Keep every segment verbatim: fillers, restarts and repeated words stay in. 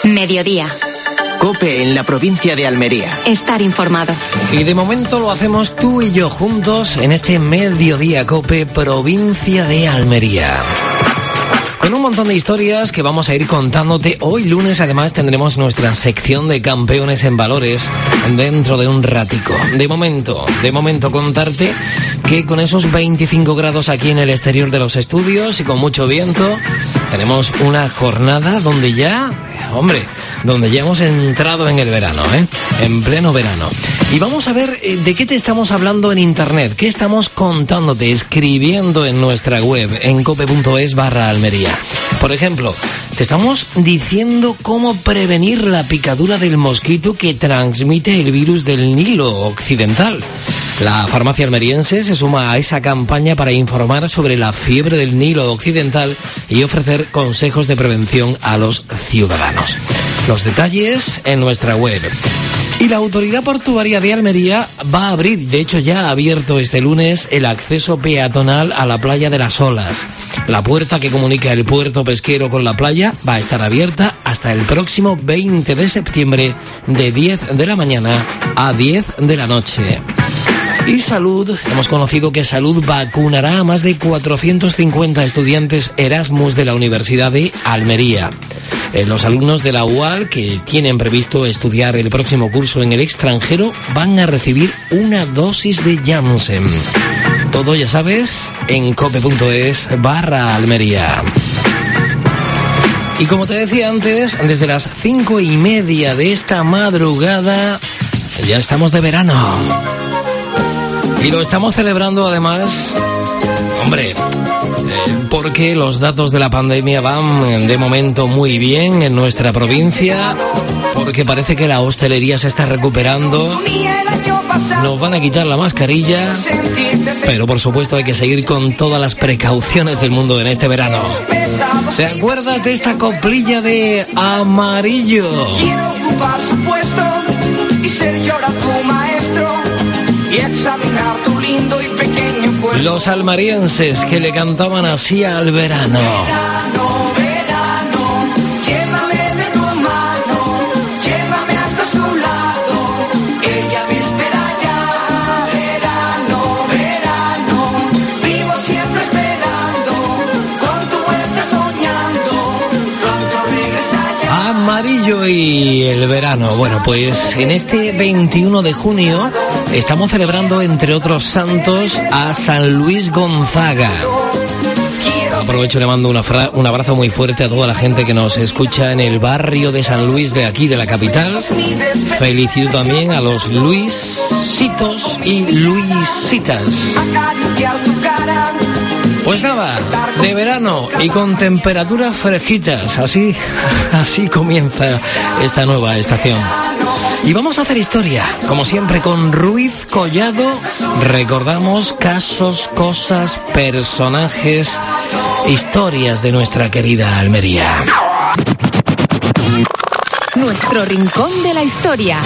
Mediodía. COPE en la provincia de Almería. Estar informado. Y de momento lo hacemos tú y yo juntos en este Mediodía COPE, provincia de Almería. Con un montón de historias que vamos a ir contándote. Hoy lunes además tendremos nuestra sección de campeones en valores dentro de un ratico. De momento, de momento contarte que con esos veinticinco grados aquí en el exterior de los estudios y con mucho viento, tenemos una jornada donde ya, hombre, donde ya hemos entrado en el verano, ¿eh? En pleno verano. Y vamos a ver eh, de qué te estamos hablando en internet, qué estamos contándote, escribiendo en nuestra web, en cope.es barra Almería. Por ejemplo, te estamos diciendo cómo prevenir la picadura del mosquito que transmite el virus del Nilo Occidental. La farmacia almeriense se suma a esa campaña para informar sobre la fiebre del Nilo Occidental y ofrecer consejos de prevención a los ciudadanos. Los detalles en nuestra web. Y la Autoridad Portuaria de Almería va a abrir, de hecho ya ha abierto este lunes, el acceso peatonal a la playa de las Olas. La puerta que comunica el puerto pesquero con la playa va a estar abierta hasta el próximo veinte de septiembre de diez de la mañana a diez de la noche. Y Salud, hemos conocido que Salud vacunará a más de cuatrocientos cincuenta estudiantes Erasmus de la Universidad de Almería. Eh, los alumnos de la U A L que tienen previsto estudiar el próximo curso en el extranjero van a recibir una dosis de Janssen. Todo, ya sabes, en cope.es barra Almería. Y como te decía antes, desde las cinco y media de esta madrugada ya estamos de verano. Y lo estamos celebrando además, hombre, eh, porque los datos de la pandemia van de momento muy bien en nuestra provincia, porque parece que la hostelería se está recuperando, nos van a quitar la mascarilla, pero por supuesto hay que seguir con todas las precauciones del mundo en este verano. ¿Te acuerdas de esta coplilla de Amarillo? Quiero ocupar su puesto y ser yo ahora tu maestro y examinar tu lindo y pequeño cuerpo. Los almerienses que le cantaban así al verano. Verano, verano, llévame de tu mano, llévame hasta su lado, ella me espera ya. Verano, verano, vivo siempre esperando, con tu vuelta soñando, pronto regresa ya. Amarillo y el verano. Bueno, pues en este veintiuno de junio estamos celebrando, entre otros santos, a San Luis Gonzaga. Aprovecho y le mando una fra- un abrazo muy fuerte a toda la gente que nos escucha en el barrio de San Luis de aquí, de la capital. Felicito también a los Luisitos y Luisitas. Pues nada, de verano y con temperaturas fresquitas. Así, así comienza esta nueva estación. Y vamos a hacer historia, como siempre, con Ruiz Collado. Recordamos casos, cosas, personajes, historias de nuestra querida Almería. Nuestro rincón de la historia.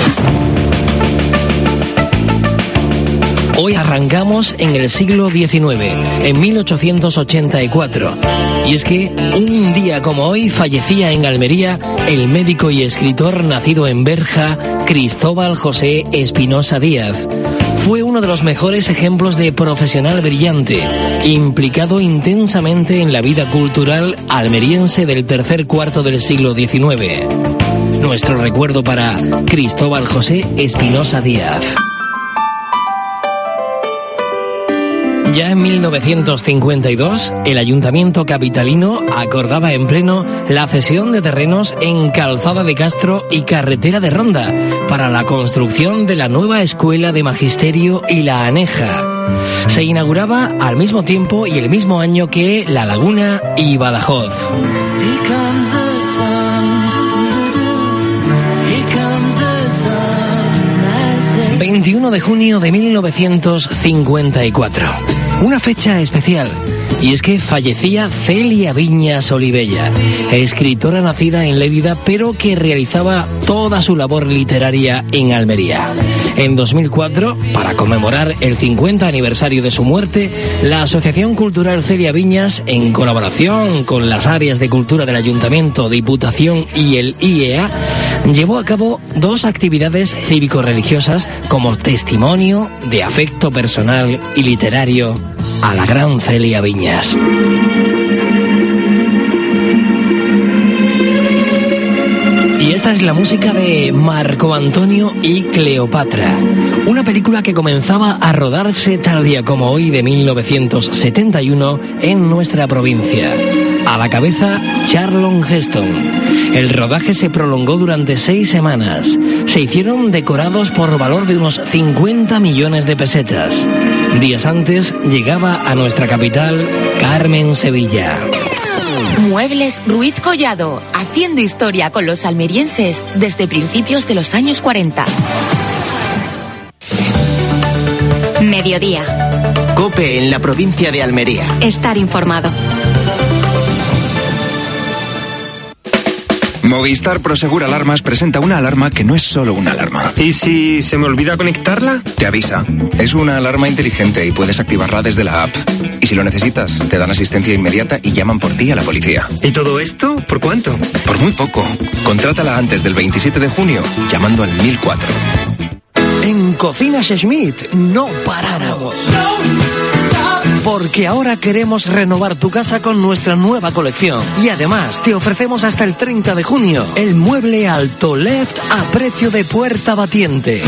Hoy arrancamos en el siglo diecinueve, en mil ochocientos ochenta y cuatro. Y es que un día como hoy fallecía en Almería el médico y escritor nacido en Berja, Cristóbal José Espinosa Díaz. Fue uno de los mejores ejemplos de profesional brillante, implicado intensamente en la vida cultural almeriense del tercer cuarto del siglo diecinueve. Nuestro recuerdo para Cristóbal José Espinosa Díaz. Ya en mil novecientos cincuenta y dos, el Ayuntamiento capitalino acordaba en pleno la cesión de terrenos en Calzada de Castro y Carretera de Ronda para la construcción de la nueva Escuela de Magisterio y la Aneja. Se inauguraba al mismo tiempo y el mismo año que La Laguna y Badajoz. veintiuno de junio de mil novecientos cincuenta y cuatro. Una fecha especial, Y es que fallecía Celia Viñas Olivella, escritora nacida en Lérida, pero que realizaba toda su labor literaria en Almería. En dos mil cuatro, para conmemorar el cincuenta aniversario de su muerte, la Asociación Cultural Celia Viñas, en colaboración con las áreas de cultura del Ayuntamiento, Diputación y el I E A, llevó a cabo dos actividades cívico-religiosas como testimonio de afecto personal y literario a la gran Celia Viñas. Y esta es la música de Marco Antonio y Cleopatra, una película que comenzaba a rodarse tal día como hoy de mil novecientos setenta y uno en nuestra provincia. A la cabeza, Charlton Heston. El rodaje se prolongó durante seis semanas. Se hicieron decorados por valor de unos cincuenta millones de pesetas. Días antes llegaba a nuestra capital Carmen Sevilla. Muebles Ruiz Collado, haciendo historia con los almerienses desde principios de los años cuarenta. Mediodía. COPE en la provincia de Almería. Estar informado. Movistar Prosegur Alarmas presenta una alarma que no es solo una alarma. ¿Y si se me olvida conectarla? Te avisa. Es una alarma inteligente y puedes activarla desde la app. Y si lo necesitas, te dan asistencia inmediata y llaman por ti a la policía. ¿Y todo esto por cuánto? Por muy poco. Contrátala antes del veintisiete de junio llamando al mil cuatro. En Cocinas Schmidt no paramos. Porque ahora queremos renovar tu casa con nuestra nueva colección. Y además te ofrecemos hasta el treinta de junio el mueble alto Left a precio de puerta batiente.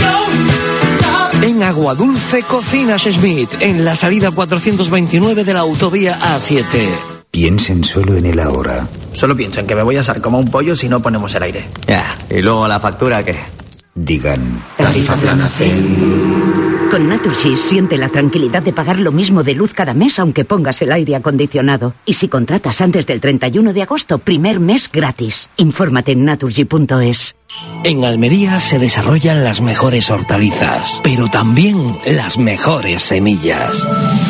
En Aguadulce, Cocinas Schmidt, en la salida cuatrocientos veintinueve de la autovía A siete. Piensen solo en el ahora. Solo pienso en que me voy a asar como un pollo si no ponemos el aire. Ya, y luego la factura, ¿qué? Digan, tarifa plana Zen. Con Naturgy siente la tranquilidad de pagar lo mismo de luz cada mes aunque pongas el aire acondicionado. Y si contratas antes del treinta y uno de agosto, primer mes gratis. Infórmate en naturgy punto es. En Almería se desarrollan las mejores hortalizas, pero también las mejores semillas.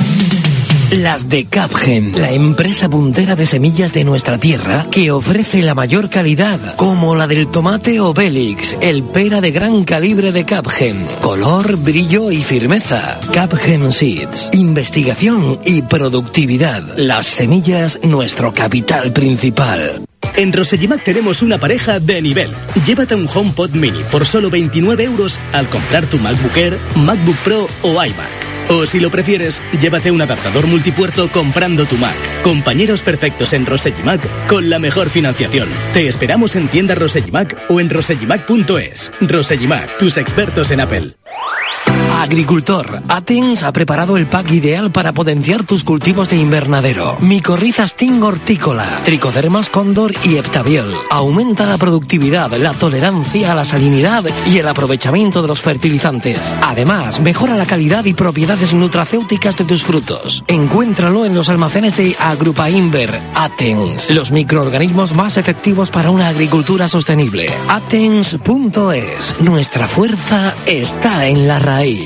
Las de Capgen, la empresa puntera de semillas de nuestra tierra que ofrece la mayor calidad, como la del tomate Obelix, el pera de gran calibre de Capgen. Color, brillo y firmeza. Capgen Seeds. Investigación y productividad. Las semillas, nuestro capital principal. En Rosellimac tenemos una pareja de nivel. Llévate un HomePod Mini por solo veintinueve euros al comprar tu MacBook Air, MacBook Pro o iMac. O si lo prefieres, llévate un adaptador multipuerto comprando tu Mac. Compañeros perfectos en Rosellimac con la mejor financiación. Te esperamos en tienda Rosellimac o en rosellimac punto es. Rosellimac, tus expertos en Apple. Agricultor, Athens ha preparado el pack ideal para potenciar tus cultivos de invernadero. Micorriza Sting hortícola, Tricodermas Cóndor y Heptaviol. Aumenta la productividad, la tolerancia a la salinidad y el aprovechamiento de los fertilizantes. Además, mejora la calidad y propiedades nutracéuticas de tus frutos. Encuéntralo en los almacenes de Agrupainver. Athens, los microorganismos más efectivos para una agricultura sostenible. Athens punto es. Nuestra fuerza está en la raíz.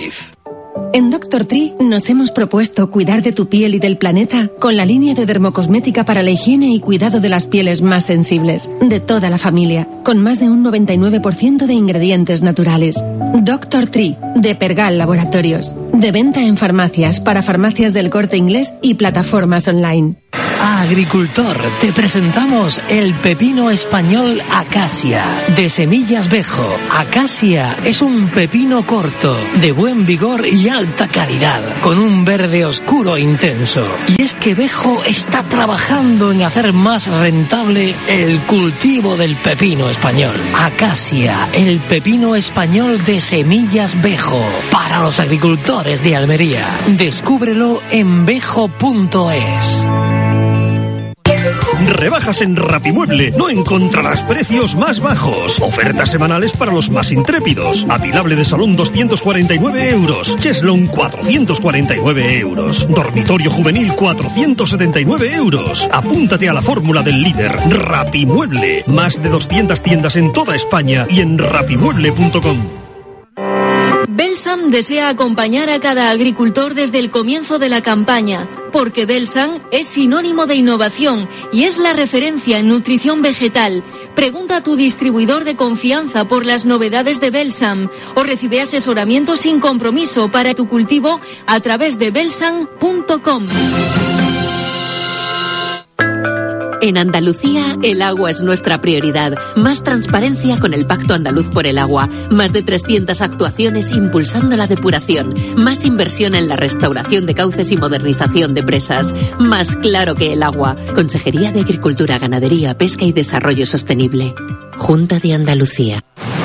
En Doctor Tree nos hemos propuesto cuidar de tu piel y del planeta con la línea de dermocosmética para la higiene y cuidado de las pieles más sensibles, de toda la familia, con más de un noventa y nueve por ciento de ingredientes naturales. Doctor Tree, de Pergal Laboratorios. De venta en farmacias, para farmacias del Corte Inglés y plataformas online. Agricultor, te presentamos el pepino español Acacia, de semillas Bejo. Acacia es un pepino corto, de buen vigor y alta calidad, con un verde oscuro e intenso. Y es que Bejo está trabajando en hacer más rentable el cultivo del pepino español. Acacia, el pepino español de semillas Bejo, para los agricultores de Almería. Descúbrelo en bejo punto es. Rebajas en Rapimueble. No encontrarás precios más bajos. Ofertas semanales para los más intrépidos. Apilable de salón doscientos cuarenta y nueve euros. Cheslon cuatrocientos cuarenta y nueve euros. Dormitorio juvenil cuatrocientos setenta y nueve euros. Apúntate a la fórmula del líder. Rapimueble. Más de doscientas tiendas en toda España y en rapimueble punto com. Belsam desea acompañar a cada agricultor desde el comienzo de la campaña, porque Belsam es sinónimo de innovación y es la referencia en nutrición vegetal. Pregunta a tu distribuidor de confianza por las novedades de Belsam o recibe asesoramiento sin compromiso para tu cultivo a través de belsam punto com. En Andalucía, el agua es nuestra prioridad. Más transparencia con el Pacto Andaluz por el Agua. Más de trescientas actuaciones impulsando la depuración. Más inversión en la restauración de cauces y modernización de presas. Más claro que el agua. Consejería de Agricultura, Ganadería, Pesca y Desarrollo Sostenible. Junta de Andalucía.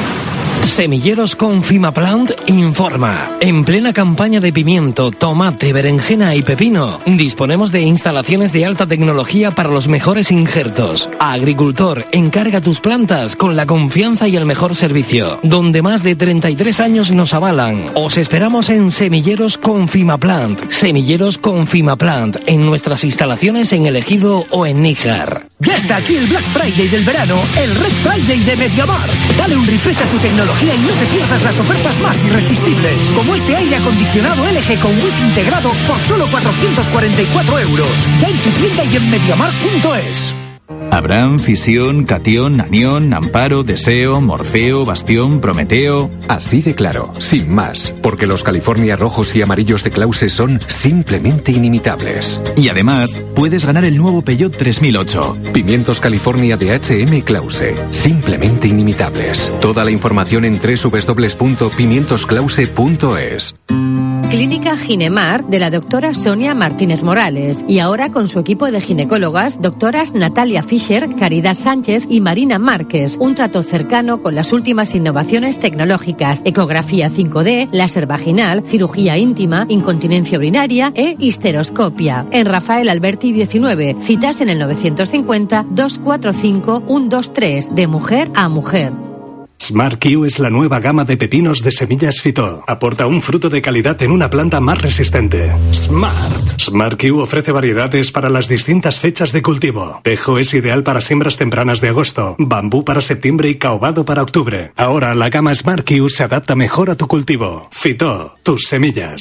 Semilleros Confimaplant informa. En plena campaña de pimiento, tomate, berenjena y pepino, disponemos de instalaciones de alta tecnología para los mejores injertos. Agricultor, encarga tus plantas con la confianza y el mejor servicio, donde más de treinta y tres años nos avalan. Os esperamos en Semilleros Confimaplant. Semilleros Confimaplant, en nuestras instalaciones en El Ejido o en Níjar. Ya está aquí el Black Friday del verano, el Red Friday de Mediamar. Dale un refresh a tu tecnología y no te pierdas las ofertas más irresistibles, como este aire acondicionado L G con wifi integrado por solo cuatrocientos cuarenta y cuatro euros. Ya en tu tienda y en mediamar punto es. Abraham, Fisión, Catión, Anión, Amparo, Deseo, Morfeo, Bastión, Prometeo... Así de claro, sin más, porque los California rojos y amarillos de Klause son simplemente inimitables. Y además, puedes ganar el nuevo Peugeot tres mil ocho. Pimientos California de H M Klause, simplemente inimitables. Toda la información en doble u doble u doble u punto pimientos klause punto es. Clínica Ginemar de la doctora Sonia Martínez Morales y ahora con su equipo de ginecólogas, doctoras Natalia Fischer, Caridad Sánchez y Marina Márquez. Un trato cercano con las últimas innovaciones tecnológicas, ecografía cinco D, láser vaginal, cirugía íntima, incontinencia urinaria e histeroscopia. En Rafael Alberti diecinueve, citas en el novecientos cincuenta, doscientos cuarenta y cinco, ciento veintitrés, de mujer a mujer. Smart Q es la nueva gama de pepinos de semillas Fito. Aporta un fruto de calidad en una planta más resistente. Smart. Smart Q ofrece variedades para las distintas fechas de cultivo. Tejo es ideal para siembras tempranas de agosto, bambú para septiembre y caobado para octubre. Ahora la gama Smart Q se adapta mejor a tu cultivo. Fito, tus semillas.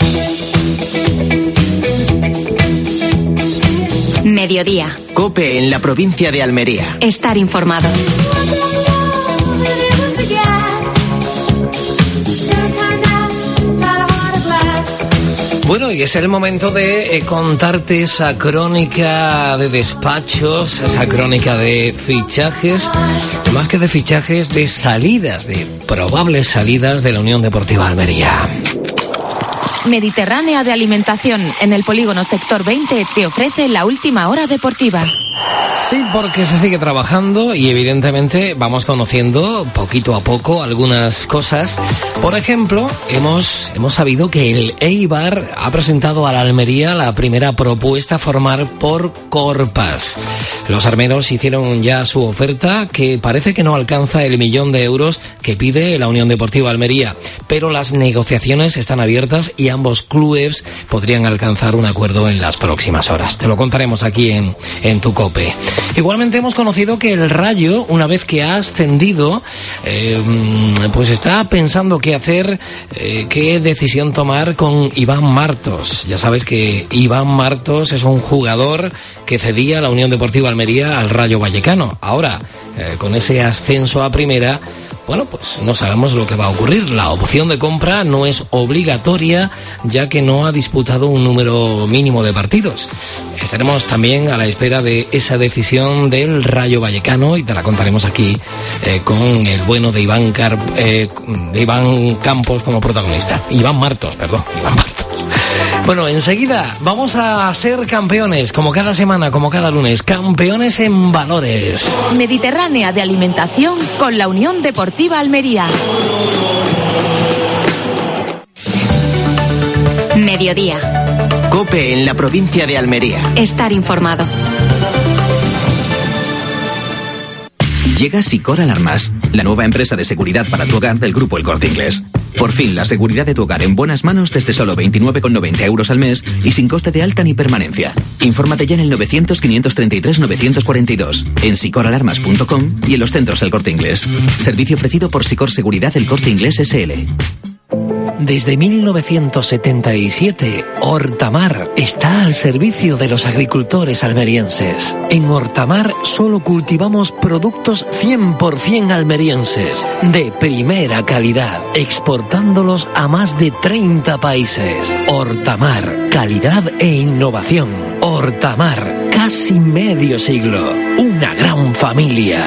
Mediodía. COPE en la provincia de Almería. Estar informado. Bueno, y es el momento de eh, contarte esa crónica de despachos, esa crónica de fichajes, más que de fichajes, de salidas, de probables salidas de la Unión Deportiva Almería. Mediterránea de Alimentación, en el polígono sector veinte, te ofrece la última hora deportiva. Sí, porque se sigue trabajando y evidentemente vamos conociendo poquito a poco algunas cosas. Por ejemplo, hemos, hemos sabido que el Eibar ha presentado a la Almería la primera propuesta a formar por Corpas. Los armeros hicieron ya su oferta, que parece que no alcanza el millón de euros que pide la Unión Deportiva Almería, pero las negociaciones están abiertas y ambos clubes podrían alcanzar un acuerdo en las próximas horas. Te lo contaremos aquí en, en tu COPE. Igualmente hemos conocido que el Rayo, una vez que ha ascendido, eh, pues está pensando qué hacer, eh, qué decisión tomar con Iván Martos. Ya sabes que Iván Martos es un jugador que cedía a la Unión Deportiva Almería al Rayo Vallecano. Ahora, eh, con ese ascenso a primera, bueno, pues no sabemos lo que va a ocurrir. La opción de compra no es obligatoria, ya que no ha disputado un número mínimo de partidos. Estaremos también a la espera de esa decisión del Rayo Vallecano y te la contaremos aquí eh, con el bueno de Iván, Car- eh, de Iván Campos como protagonista. Iván Martos, perdón, Iván Martos. Bueno, enseguida vamos a ser campeones, como cada semana, como cada lunes, campeones en valores. Mediterránea de Alimentación con la Unión Deportiva Almería. Mediodía. COPE en la provincia de Almería. Estar informado. Llega Sicor Alarmas, la nueva empresa de seguridad para tu hogar del grupo El Corte Inglés. Por fin, la seguridad de tu hogar en buenas manos desde solo veintinueve con noventa euros al mes y sin coste de alta ni permanencia. Infórmate ya en el novecientos, quinientos treinta y tres, novecientos cuarenta y dos, en sicor alarmas punto com y en los centros El Corte Inglés. Servicio ofrecido por Sicor Seguridad El Corte Inglés S L. Desde mil novecientos setenta y siete, Hortamar está al servicio de los agricultores almerienses. En Hortamar solo cultivamos productos cien por ciento almerienses, de primera calidad, exportándolos a más de treinta países. Hortamar, calidad e innovación. Hortamar, casi medio siglo. Una gran familia.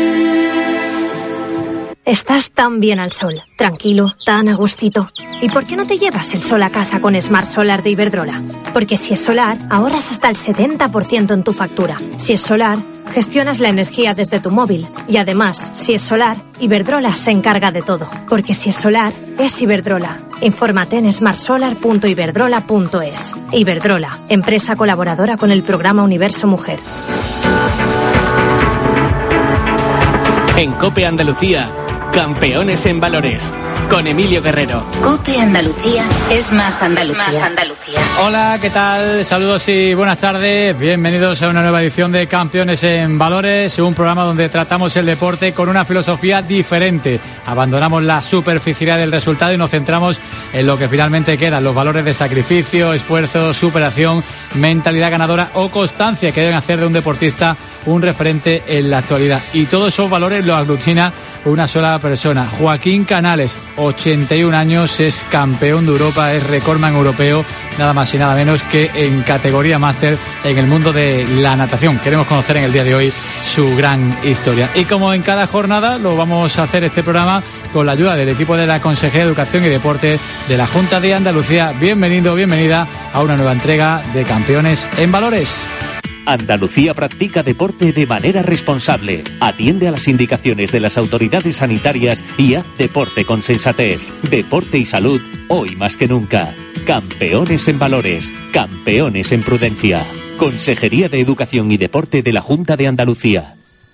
Estás tan bien al sol, tranquilo, tan a gustito. ¿Y por qué no te llevas el sol a casa con Smart Solar de Iberdrola? Porque si es solar, ahorras hasta el setenta por ciento en tu factura. Si es solar, gestionas la energía desde tu móvil. Y además, si es solar, Iberdrola se encarga de todo. Porque si es solar, es Iberdrola. Infórmate en smart solar punto iberdrola punto es. Iberdrola, empresa colaboradora con el programa Universo Mujer. En COPE Andalucía, campeones en valores, con Emilio Guerrero. COPE Andalucía es más Andalucía. Es más Andalucía. Hola, ¿qué tal? Saludos y buenas tardes. Bienvenidos a una nueva edición de Campeones en Valores, un programa donde tratamos el deporte con una filosofía diferente. Abandonamos la superficialidad del resultado y nos centramos en lo que finalmente quedan, los valores de sacrificio, esfuerzo, superación, mentalidad ganadora o constancia que deben hacer de un deportista un referente en la actualidad. Y todos esos valores los aglutina una sola persona. Joaquín Canales, ochenta y un años, es campeón de Europa, es recordman europeo, nada más y nada menos que en categoría máster en el mundo de la natación. Queremos conocer en el día de hoy su gran historia. Y como en cada jornada, lo vamos a hacer este programa con la ayuda del equipo de la Consejería de Educación y Deporte de la Junta de Andalucía. Bienvenido, bienvenida a una nueva entrega de Campeones en Valores. Andalucía practica deporte de manera responsable. Atiende a las indicaciones de las autoridades sanitarias y haz deporte con sensatez. Deporte y salud, hoy más que nunca. Campeones en valores, campeones en prudencia. Consejería de Educación y Deporte de la Junta de Andalucía.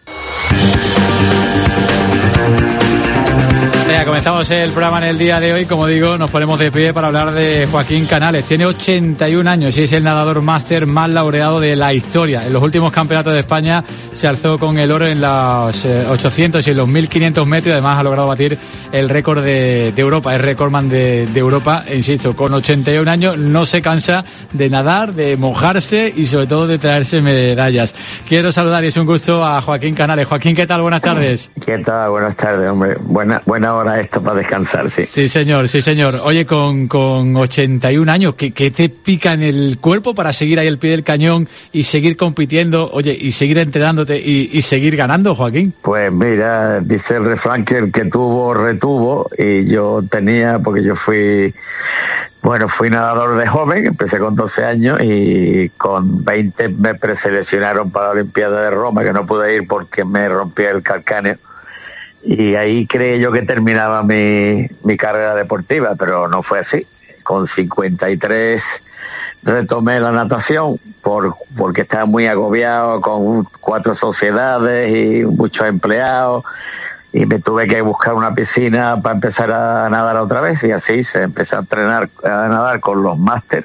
Ya comenzamos el programa en el día de hoy. Como digo, nos ponemos de pie para hablar de Joaquín Canales. Tiene ochenta y un años y es el nadador máster más laureado de la historia. En los últimos campeonatos de España se alzó con el oro en los ochocientos y en los mil quinientos metros y además ha logrado batir el récord de, de Europa. Es recordman de, de Europa, e insisto, con ochenta y un años no se cansa de nadar, de mojarse y sobre todo de traerse medallas. Quiero saludar y es un gusto a Joaquín Canales. Joaquín, ¿qué tal? Buenas tardes. ¿Qué tal? Buenas tardes, hombre. Buena, buena hora esto para descansar, sí. Sí, señor, sí, señor. Oye, con, con ochenta y un años, ¿qué, ¿qué te pica en el cuerpo para seguir ahí al pie del cañón y seguir compitiendo, oye, y seguir entrenándote y, y seguir ganando, Joaquín? Pues mira, dice el refrán que el que tuvo, retuvo, y yo tenía, porque yo fui, bueno, fui nadador de joven, empecé con doce años y con veinte me preseleccionaron para la Olimpiada de Roma, que no pude ir porque me rompí el calcáneo. Y ahí creí yo que terminaba mi, mi carrera deportiva, pero no fue así. Con cincuenta y tres retomé la natación por porque estaba muy agobiado con cuatro sociedades y muchos empleados y me tuve que buscar una piscina para empezar a nadar otra vez y así se empezó a entrenar, a nadar con los máster.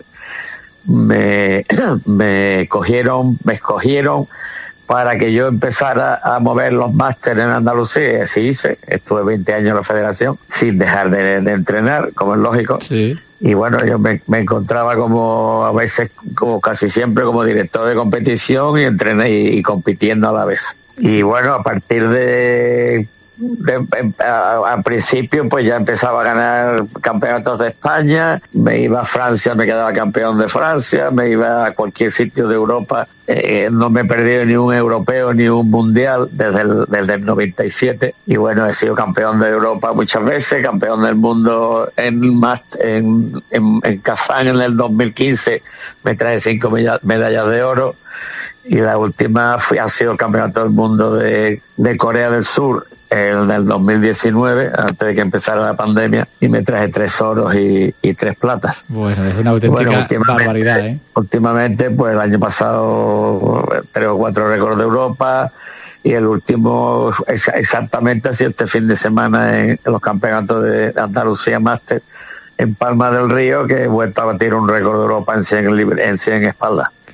Me, me cogieron, me escogieron para que yo empezara a mover los másteres en Andalucía. Así hice. Estuve veinte años en la federación sin dejar de, de entrenar, como es lógico. Sí. Y bueno, yo me, me encontraba como a veces, como casi siempre, como director de competición y entrené y, y compitiendo a la vez. Y bueno, a partir de... De, a, a principio pues ya empezaba a ganar campeonatos de España, me iba a Francia, me quedaba campeón de Francia, me iba a cualquier sitio de Europa, eh, no me he perdido ni un europeo ni un mundial desde el, desde el noventa y siete y bueno, he sido campeón de Europa muchas veces, campeón del mundo en en, en, en Kazán en el dos mil quince, me trae cinco medallas de oro y la última fui, ha sido el campeonato del mundo de, de Corea del Sur en el dos mil diecinueve, antes de que empezara la pandemia, y me traje tres oros y, y tres platas. Bueno, es una auténtica bueno, barbaridad, ¿eh? Últimamente, pues el año pasado, tres o cuatro récords de Europa, y el último, exactamente así, este fin de semana en, en los campeonatos de Andalucía Máster, en Palma del Río, que he vuelto a batir un récord de Europa en cien, en cien espaldas.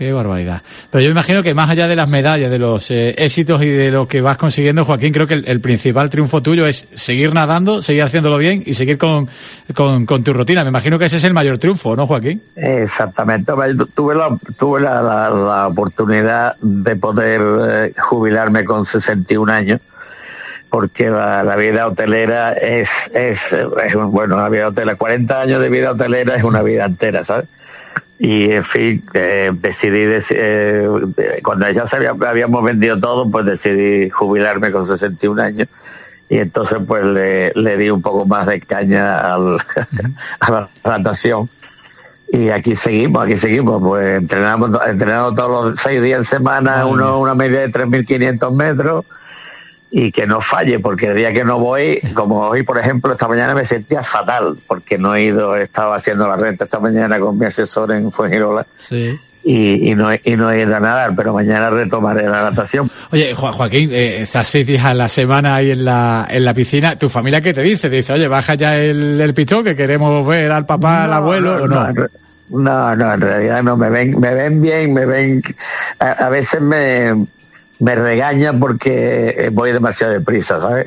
Qué barbaridad. Pero yo imagino que más allá de las medallas, de los eh, éxitos y de lo que vas consiguiendo, Joaquín, creo que el, el principal triunfo tuyo es seguir nadando, seguir haciéndolo bien y seguir con, con, con tu rutina. Me imagino que ese es el mayor triunfo, ¿no, Joaquín? Exactamente. Tuve la, tuve la, la, la oportunidad de poder eh, jubilarme con sesenta y un años, porque la, la vida hotelera es, es, es, bueno, la vida hotelera, cuarenta años de vida hotelera es una vida entera, ¿sabes? Y, en fin, eh, decidí, eh, cuando ya se había, habíamos vendido todo, pues decidí jubilarme con sesenta y un años. Y entonces, pues, le, le di un poco más de caña al, a la natación. Y aquí seguimos, aquí seguimos, pues, entrenamos, entrenamos todos los seis días en semana, uno, una media de tres mil quinientos metros. Y que no falle, porque el día que no voy, como hoy, por ejemplo, esta mañana me sentía fatal, porque no he ido, estaba haciendo la renta esta mañana con mi asesor en Fuengirola, sí. y, y, no, y no he ido a nadar, pero mañana retomaré la natación. Oye, Jo- Joaquín, eh, estás seis días a la semana ahí en la, en la piscina, ¿tu familia qué te dice? Te dice, oye, baja ya el, el pistón, que queremos ver al papá, No, al abuelo, no, ¿o no? no, no, no, en realidad no, me ven, me ven bien, me ven, a, a veces me... me regaña porque voy demasiado deprisa, ¿sabes?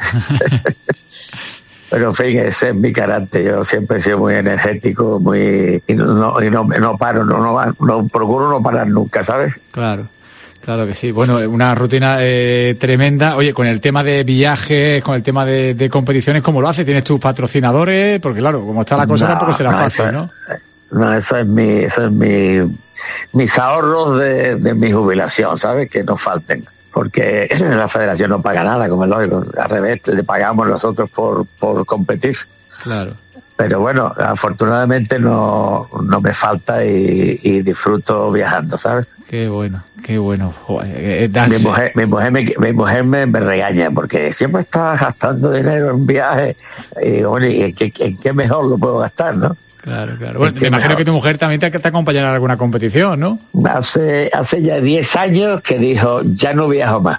Pero en fin, ese es mi carácter. Yo siempre he sido muy energético, muy y no, y no, no paro, no, no, no procuro no parar nunca, ¿sabes? Claro. Claro que sí. Bueno, una rutina eh, tremenda. Oye, con el tema de viajes, con el tema de, de competiciones, ¿cómo lo haces? ¿Tienes tus patrocinadores? Porque claro, como está la cosa, No, tampoco será no, fácil, eso, ¿no? No, eso es mi, eso es mi, mis ahorros de, de mi jubilación, ¿sabes? Que no falten. Porque la federación no paga nada, como es lógico. Al revés, le pagamos nosotros por, por competir. Claro. Pero bueno, afortunadamente no, no me falta y, y disfruto viajando, ¿sabes? Qué bueno, qué bueno. Eh, mi mujer, mi mujer, me, mi mujer me, me regaña porque siempre está gastando dinero en viajes. Y bueno, ¿y en qué, en qué mejor lo puedo gastar, no? Claro, claro. Bueno, me imagino que tu mujer también te, te acompañará en alguna competición, ¿no? Hace, hace ya diez años que dijo, ya no viajo más.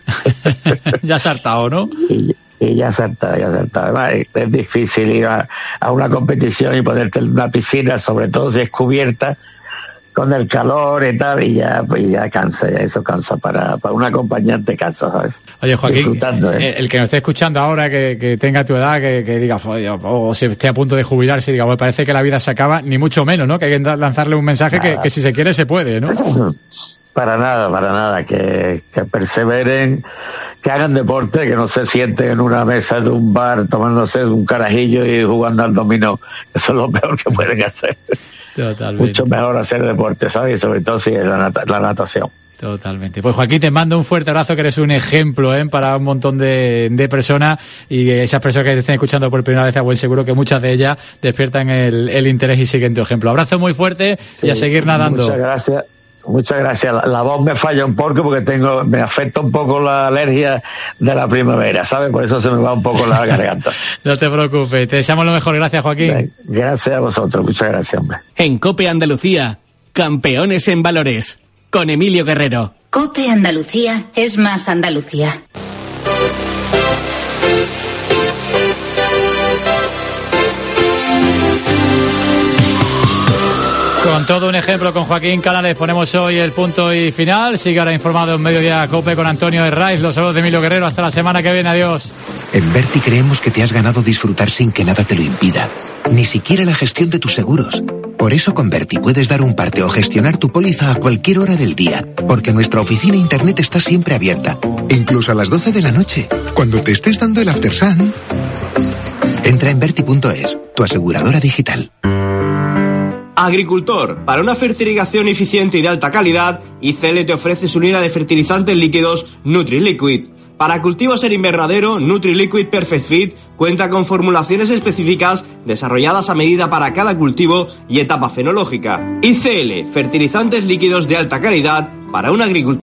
Ya has hartado, ¿no? Y, y ya se harta, ya se harta. Además, es, es difícil ir a, a una competición y ponerte en una piscina, sobre todo si es cubierta, con el calor y tal, y ya, pues ya cansa, ya eso cansa para, para un acompañante cansa, ¿sabes? Oye, Joaquín, disfrutando, ¿eh? el que nos esté escuchando ahora, que, que tenga tu edad, que, que diga, o, o se esté a punto de jubilarse, diga, pues parece que la vida se acaba, ni mucho menos, ¿no? Que hay que lanzarle un mensaje que, que si se quiere se puede, ¿no? Para nada, para nada, que, que perseveren, que hagan deporte, que no se sienten en una mesa de un bar tomándose un carajillo y jugando al dominó. Eso es lo peor que pueden hacer. Totalmente. Mucho mejor hacer deporte, ¿sabes? Y sobre todo si es la, nat- la natación. Totalmente. Pues Joaquín, te mando un fuerte abrazo, que eres un ejemplo, ¿eh? Para un montón de, de personas, y esas personas que te estén escuchando por primera vez, a buen seguro que muchas de ellas despiertan el, el interés y siguen tu ejemplo. Abrazo muy fuerte, sí, y a seguir nadando. Muchas gracias. Muchas gracias. La, la voz me falla un poco porque tengo, me afecta un poco la alergia de la primavera, ¿sabes? Por eso se me va un poco la garganta. No te preocupes, te deseamos lo mejor. Gracias, Joaquín. Gracias a vosotros. Muchas gracias, hombre. En COPE Andalucía, campeones en valores, con Emilio Guerrero. COPE Andalucía es más Andalucía. Con todo un ejemplo, con Joaquín Canales ponemos hoy el punto y final. Sigue ahora informado en Mediodía COPE con Antonio Herraiz. Los saludos de Emilio Guerrero. Hasta la semana que viene. Adiós. En Berti creemos que te has ganado disfrutar sin que nada te lo impida. Ni siquiera la gestión de tus seguros. Por eso con Berti puedes dar un parte o gestionar tu póliza a cualquier hora del día. Porque nuestra oficina internet está siempre abierta. Incluso a las doce de la noche. Cuando te estés dando el after sun. Entra en Berti punto es, tu aseguradora digital. Agricultor, para una fertilización eficiente y de alta calidad, I C L te ofrece su línea de fertilizantes líquidos NutriLiquid. Para cultivos en invernadero, NutriLiquid Perfect Fit cuenta con formulaciones específicas desarrolladas a medida para cada cultivo y etapa fenológica. I C L, fertilizantes líquidos de alta calidad para un agricultor.